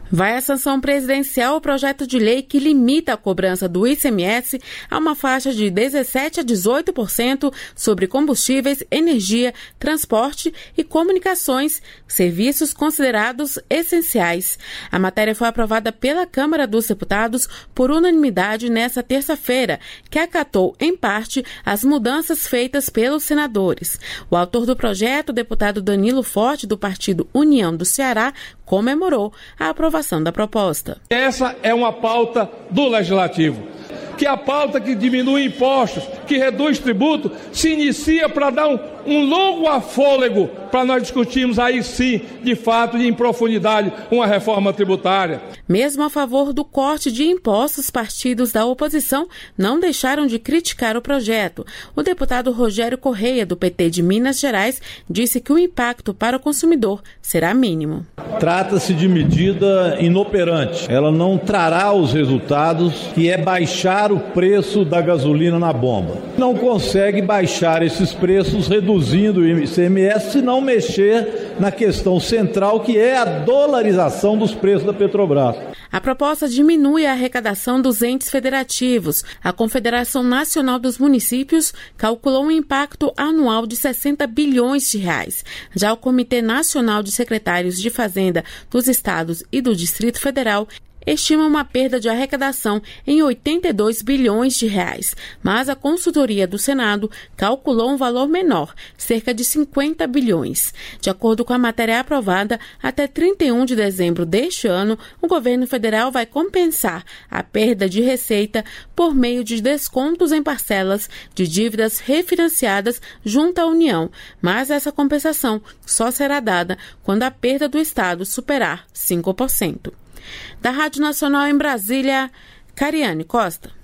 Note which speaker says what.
Speaker 1: Vai à sanção presidencial o projeto de lei que limita a cobrança do ICMS a uma faixa de 17% a 18% sobre combustíveis, energia, transporte e comunicações, serviços considerados essenciais. A matéria foi aprovada pela Câmara dos Deputados por unanimidade nesta terça-feira, que acatou, em parte, as mudanças feitas pelos senadores. O autor do projeto, o deputado Danilo Forte, do partido União do Ceará, comemorou a aprovação da proposta.
Speaker 2: Essa é uma pauta do Legislativo, que é a pauta que diminui impostos, que reduz tributo, se inicia para dar um longo afôlego para nós discutirmos aí sim, de fato, em profundidade, uma reforma tributária.
Speaker 1: Mesmo a favor do corte de impostos, partidos da oposição não deixaram de criticar o projeto. O deputado Rogério Correia, do PT de Minas Gerais, disse que o impacto para o consumidor será mínimo.
Speaker 3: Trata-se de medida inoperante. Ela não trará os resultados, que é baixar o preço da gasolina na bomba. Não consegue baixar esses preços reduzindo o ICMS se não mexer na questão central, que é a dolarização dos preços da Petrobras.
Speaker 1: A proposta diminui a arrecadação dos entes federativos. A Confederação Nacional dos Municípios calculou um impacto anual de 60 bilhões de reais. Já o Comitê Nacional de Secretários de Fazenda dos Estados e do Distrito Federal estima uma perda de arrecadação em 82 bilhões de reais, mas a consultoria do Senado calculou um valor menor, cerca de 50 bilhões. De acordo com a matéria aprovada, até 31 de dezembro deste ano, o governo federal vai compensar a perda de receita por meio de descontos em parcelas de dívidas refinanciadas junto à União, mas essa compensação só será dada quando a perda do Estado superar 5%. Da Rádio Nacional em Brasília, Cariane Costa.